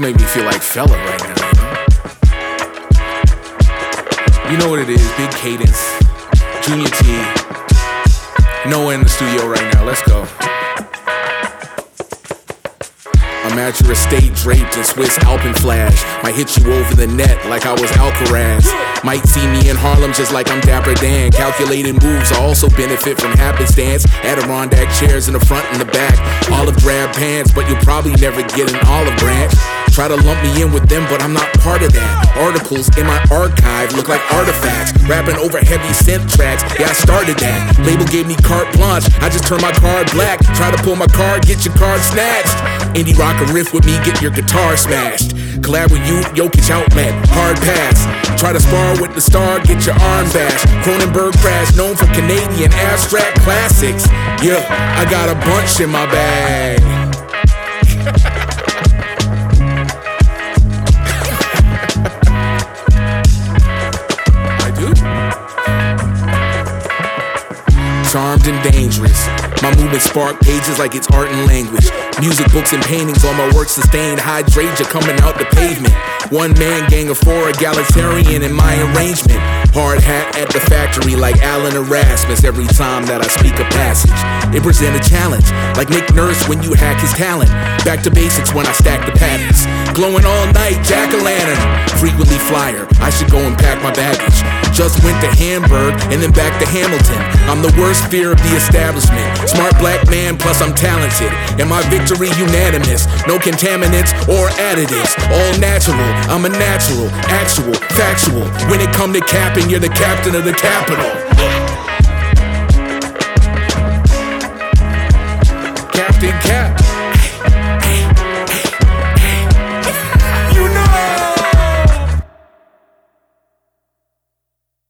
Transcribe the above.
make me feel like Fella right now, you know what it is, Big Cadence, Junior T, Noah in the studio right now, let's go. I'm at your estate draped in Swiss Alpenflash. Might hit you over the net like I was Alcaraz. Might see me in Harlem just like I'm Dapper Dan. Calculated moves also benefit from happenstance. Adirondack chairs in the front and the back. Olive drab pants, but you'll probably never get an olive branch. Try to lump me in with them, but I'm not part of that. Articles in my archive look like artifacts. Rapping over heavy synth tracks, yeah, I started that. Label gave me carte blanche, I just turned my card black. Try to pull my card, get your card snatched. Indie rock a riff with me, get your guitar smashed. Collab with you, Jokic outlet, hard pass. Try to spar with the star, get your arm bashed. Cronenberg crash, known for Canadian abstract classics. Yeah, I got a bunch in my bag. Charmed and dangerous. My movement spark pages like it's art and language. Music, books, and paintings, all my work sustained. Hydrangea coming out the pavement. One man gang of four, egalitarian in my arrangement. Hard hat at the factory like Alan Erasmus. Every time that I speak a passage, it present a challenge. Like Nick Nurse when you hack his talent. Back to basics when I stack the patterns. Glowing all night, jack-o'-lantern. Frequently flyer, I should go and pack my baggage. Just went to Hamburg and then back to Hamilton. I'm the worst fear of the establishment. Smart black man, plus I'm talented. And my victory unanimous. No contaminants or additives. All natural, I'm a natural, actual, factual. When it come to capping, you're the captain of the capital.